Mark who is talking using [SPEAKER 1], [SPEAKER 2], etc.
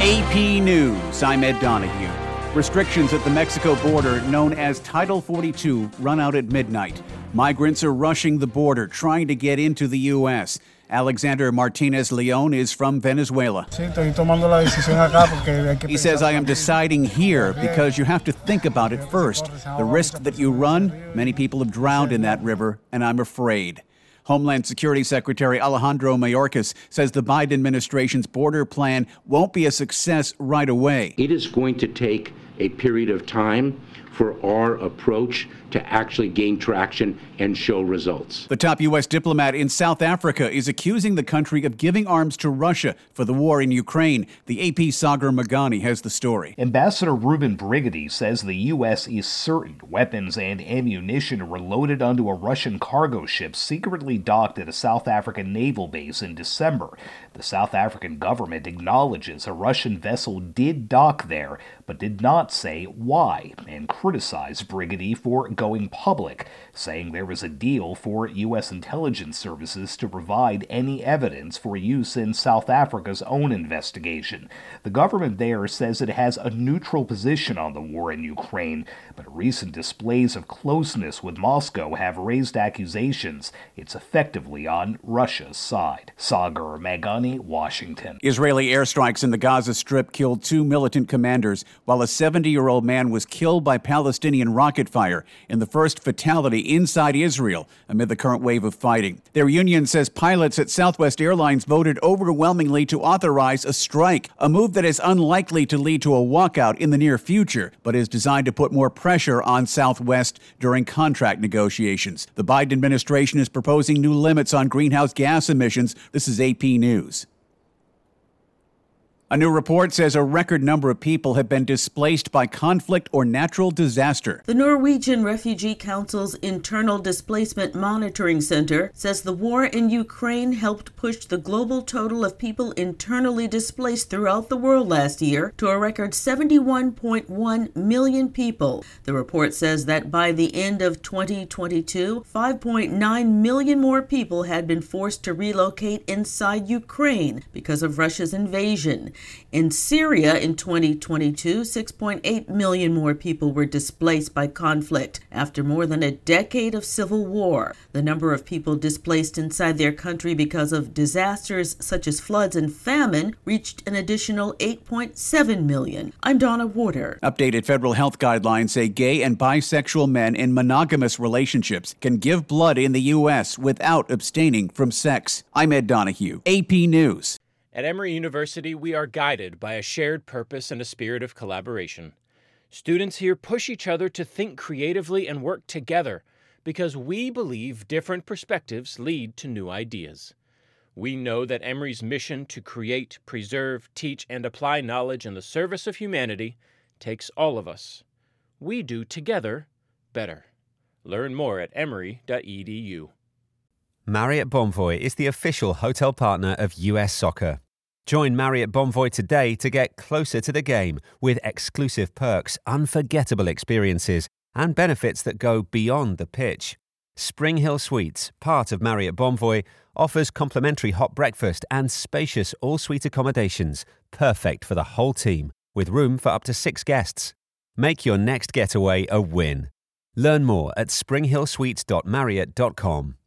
[SPEAKER 1] AP News, I'm Ed Donahue. Restrictions at the Mexico border, known as Title 42, run out at midnight. Migrants are rushing the border, trying to get into the U.S. Alexander Martinez Leon is from Venezuela. He says, I am deciding here because you have to think about it first. The risk that you run, many people have drowned in that river, and I'm afraid. Homeland Security Secretary Alejandro Mayorkas says the Biden administration's border plan won't be a success right away.
[SPEAKER 2] It is going to take a period of time for our approach to actually gain traction and show results.
[SPEAKER 1] The top U.S. diplomat in South Africa is accusing the country of giving arms to Russia for the war in Ukraine. The AP's Sagar Meghani has the story.
[SPEAKER 3] Ambassador Ruben Brigady says the U.S. is certain weapons and ammunition were loaded onto a Russian cargo ship secretly docked at a South African naval base in December. The South African government acknowledges a Russian vessel did dock there, but did not say why, and criticized Brigady for going public, saying there was a deal for U.S. intelligence services to provide any evidence for use in South Africa's own investigation. The government there says it has a neutral position on the war in Ukraine, but recent displays of closeness with Moscow have raised accusations it's effectively on Russia's side. Sagar Meghani, Washington.
[SPEAKER 1] Israeli airstrikes in the Gaza Strip killed 2 militant commanders, while a 70-year-old man was killed by Palestinian rocket fire in the first fatality inside Israel amid the current wave of fighting. Their union says pilots at Southwest Airlines voted overwhelmingly to authorize a strike, a move that is unlikely to lead to a walkout in the near future, but is designed to put more pressure on Southwest during contract negotiations. The Biden administration is proposing new limits on greenhouse gas emissions. This is AP News. A new report says a record number of people have been displaced by conflict or natural disaster.
[SPEAKER 4] The Norwegian Refugee Council's Internal Displacement Monitoring Center says the war in Ukraine helped push the global total of people internally displaced throughout the world last year to a record 71.1 million people. The report says that by the end of 2022, 5.9 million more people had been forced to relocate inside Ukraine because of Russia's invasion. In Syria in 2022, 6.8 million more people were displaced by conflict after more than a decade of civil war. The number of people displaced inside their country because of disasters such as floods and famine reached an additional 8.7 million. I'm Donna Warder.
[SPEAKER 1] Updated federal health guidelines say gay and bisexual men in monogamous relationships can give blood in the U.S. without abstaining from sex. I'm Ed Donahue, AP News.
[SPEAKER 5] At Emory University, we are guided by a shared purpose and a spirit of collaboration. Students here push each other to think creatively and work together because we believe different perspectives lead to new ideas. We know that Emory's mission to create, preserve, teach, and apply knowledge in the service of humanity takes all of us. We do together better. Learn more at emory.edu.
[SPEAKER 6] Marriott Bonvoy is the official hotel partner of US Soccer. Join Marriott Bonvoy today to get closer to the game with exclusive perks, unforgettable experiences, and benefits that go beyond the pitch. Spring Hill Suites, part of Marriott Bonvoy, offers complimentary hot breakfast and spacious all-suite accommodations, perfect for the whole team, with room for up to 6 guests. Make your next getaway a win. Learn more at springhillsuites.marriott.com.